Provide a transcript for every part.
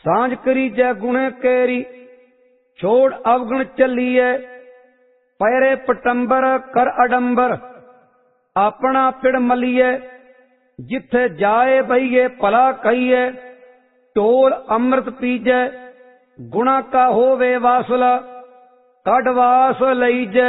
सांझ करी जय गुणे केरी छोड़ अवगुण चलिए पैरे पटंबर कर अडंबर अपना पिड़ मलिए जिथे जाए बहिए भला कहिए ढोल अमृत पीजे गुणा का होवे वासला कड़वास लईजे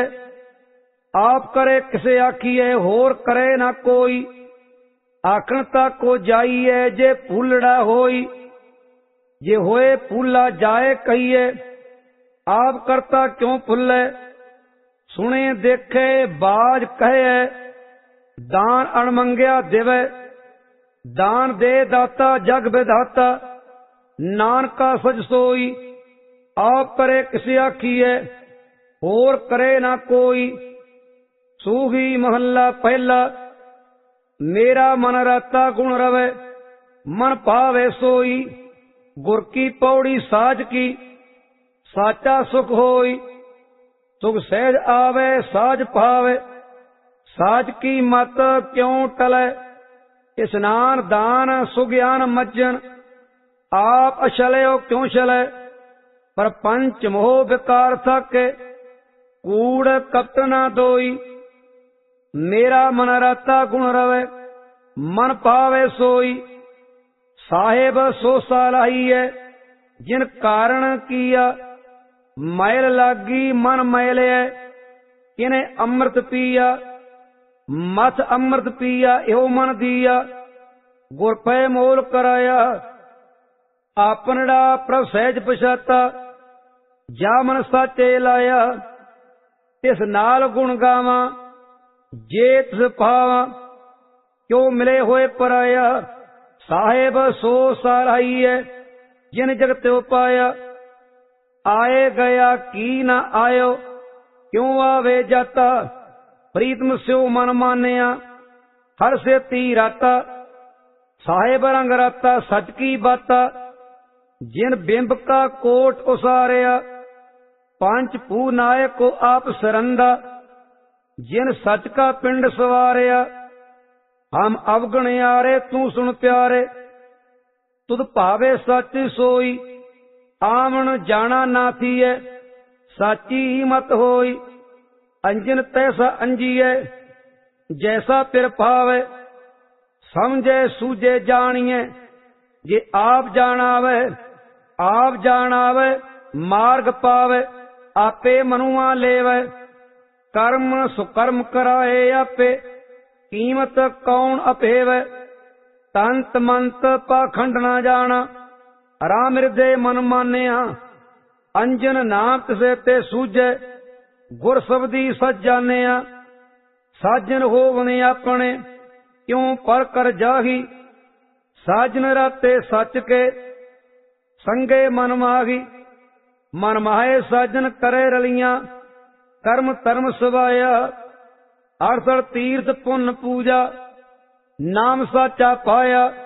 आप करे किसे आखिए होर करे ना कोई आखणता को जाइए जे फूलड़ा होई जे होए फूला जाए कहिए आप करता क्यों फुल्ले सुने देखे बाज कहे दान अणमंग्या देवे दान दे दाता जग विधाता नानका सज सोई आप करे किसे आखिए होर करे ना कोई सूही महला पहला मेरा मन राता गुण रवे मन पावे सोई गुर की पौड़ी साज की साचा सुख होई सुख सहज आवे साज पावे साज की मत क्यों टले स्नान दान सुज्ञान मज्जन आप अछले क्यों चले पर पंच मोह विकार थके कूड़ कपट न दोई मेरा मन राता गुण रवे मन पावे सोई साहेब सो सालाही है जिन कारण किया मैल लागी मन मैले है इन्हें अमृत पिया मथ अमृत पिया एहो मन दिया गुर पे मोल कराया आपनड़ा प्रभ सहज पछाता जा मन साचे लाया इस नाल गुण गावा जे तिस पावा क्यों मिले होए पराया साहेब सो साराही है जिन जग त्यो पाया आए गया की न आयो क्यों आवे जाता प्रीतम स्यो मन मानिया हर से ती राता साहेब रंग राता सच की बाता जिन बिंब का कोट उसारिया पांच पू नायक को आप सरंदा जिन सच का पिंड सवारिया हम अवगण यारे तू सुन प्यारे तुद भावे सच सोई आमन जाना ना थीए साची ही मत होई अंजन तैसा अंजिए जैसा पिर पावे समझे सूझे जानिए जे आप जानावे मार्ग पावे आपे मनुआ लेवे कर्म सुकर्म कराए आपे कीमत कौन अपेवे तंत मंत पाखंड ना जाना राम हृदय मन मानिया अंजन नाम तिसे ते सूझे गुर सबदी सज जानिया साजन होवने अपने क्यों पर कर जाही साजन राते सच के संगे मन माही मन माहे साजन करे रलियां कर्म धर्म सवाया अड़सठ तीर्थ पुन पूजा नाम साचा पाया